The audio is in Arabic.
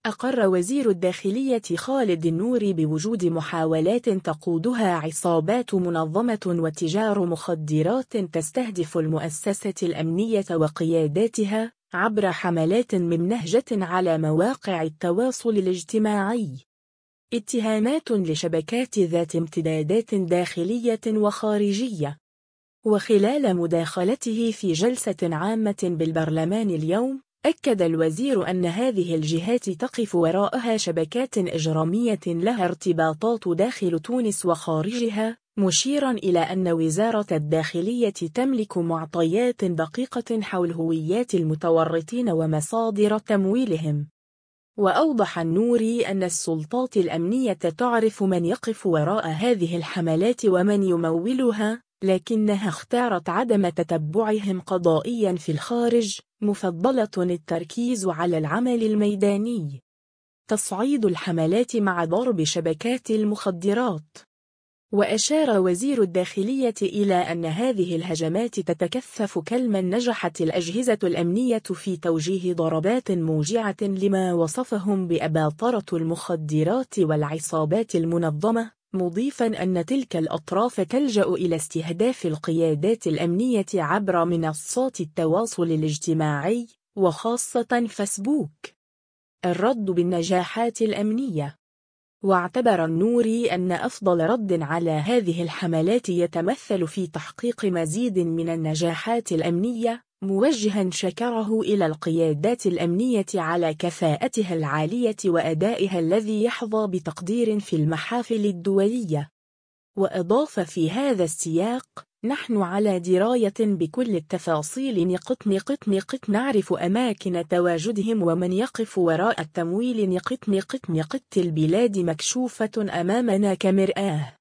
أقر وزير الداخلية خالد النوري بوجود محاولات تقودها عصابات منظمة وتجار مخدرات تستهدف المؤسسة الأمنية وقياداتها عبر حملات ممنهجة على مواقع التواصل الاجتماعي. اتهامات لشبكات ذات امتدادات داخلية وخارجية. وخلال مداخلته في جلسة عامة بالبرلمان اليوم، أكد الوزير أن هذه الجهات تقف وراءها شبكات إجرامية لها ارتباطات داخل تونس وخارجها، مشيرا إلى أن وزارة الداخلية تملك معطيات دقيقة حول هويات المتورطين ومصادر تمويلهم. وأوضح النوري أن السلطات الأمنية تعرف من يقف وراء هذه الحملات ومن يمولها، لكنها اختارت عدم تتبعهم قضائيا في الخارج، مفضلة التركيز على العمل الميداني. تصعيد الحملات مع ضرب شبكات المخدرات. وأشار وزير الداخلية إلى أن هذه الهجمات تتكثف كلما نجحت الأجهزة الأمنية في توجيه ضربات موجعة لما وصفهم بأباطرة المخدرات والعصابات المنظمة، مضيفا أن تلك الأطراف تلجأ إلى استهداف القيادات الأمنية عبر منصات التواصل الاجتماعي، وخاصة فيسبوك. الرد بالنجاحات الأمنية. واعتبر النوري أن أفضل رد على هذه الحملات يتمثل في تحقيق مزيد من النجاحات الأمنية، موجها شكره إلى القيادات الأمنية على كفاءتها العالية وأدائها الذي يحظى بتقدير في المحافل الدولية. وأضاف في هذا السياق: نحن على دراية بكل التفاصيل نعرف أماكن تواجدهم ومن يقف وراء التمويل البلاد مكشوفة أمامنا كمرآة.